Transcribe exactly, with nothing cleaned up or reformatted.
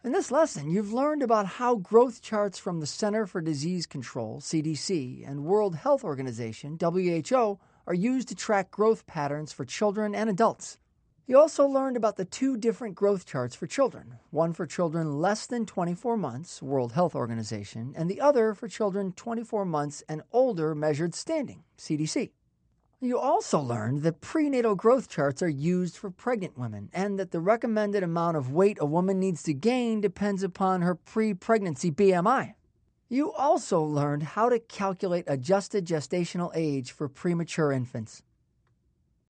In this lesson, you've learned about how growth charts from the Center for Disease Control, C D C, and World Health Organization, W H O, are used to track growth patterns for children and adults. You also learned about the two different growth charts for children, one for children less than twenty-four months, World Health Organization, and the other for children twenty-four months and older measured standing, C D C. You also learned that prenatal growth charts are used for pregnant women and that the recommended amount of weight a woman needs to gain depends upon her pre-pregnancy B M I. You also learned how to calculate adjusted gestational age for premature infants.